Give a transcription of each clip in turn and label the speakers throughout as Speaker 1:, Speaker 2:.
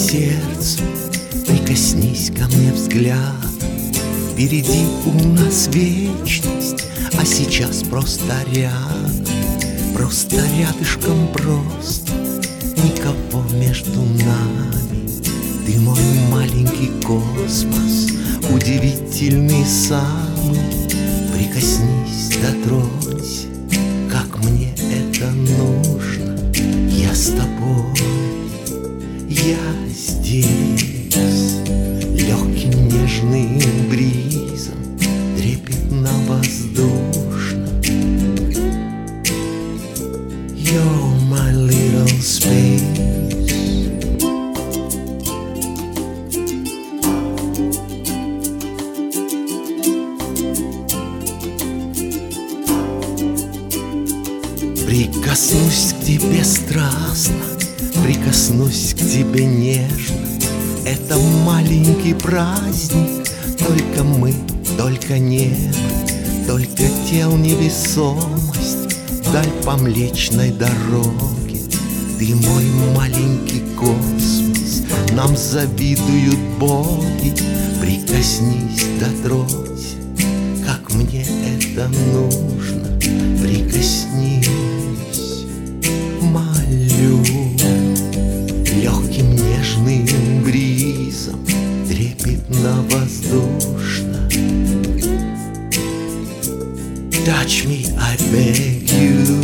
Speaker 1: сердцу, прикоснись ко мне взгляд. Впереди у нас вечность, а сейчас просто рядом, просто рядышком, просто никого между нами. Ты мой маленький космос, удивительный самый. Прикоснись, дотронься, как мне это нужно. Я с тобой, я здесь. Легким нежным бризом трепетно воздушно. You're my little space. Прикоснусь к тебе страстно, прикоснусь к тебе нежно. Это маленький праздник, только мы, только небо, только тел невесомость вдаль по Млечной дороге. Ты мой маленький космос, нам завидуют боги. Прикоснись, дотронься, как мне это нужно. Прикоснись, молю, легким нежным бризом трепетно воздушно. Touch me, I beg you.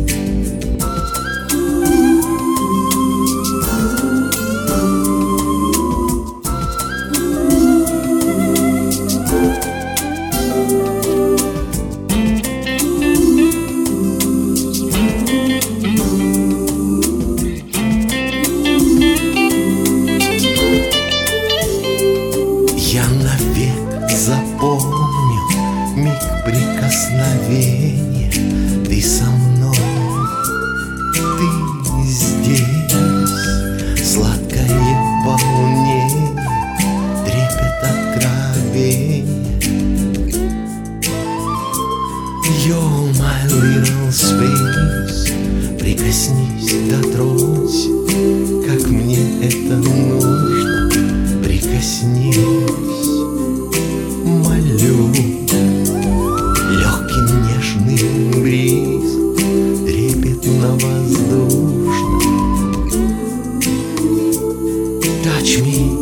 Speaker 1: Я навек запомню миг прикосновения. Ты со мной, ты здесь. Сладкое волнение, трепет откровения. You're my little space. Прикоснись, дотронься, как мне это нужно. Прикоснись, молю, легким нежным бризом трепетно воздушно. Touch me,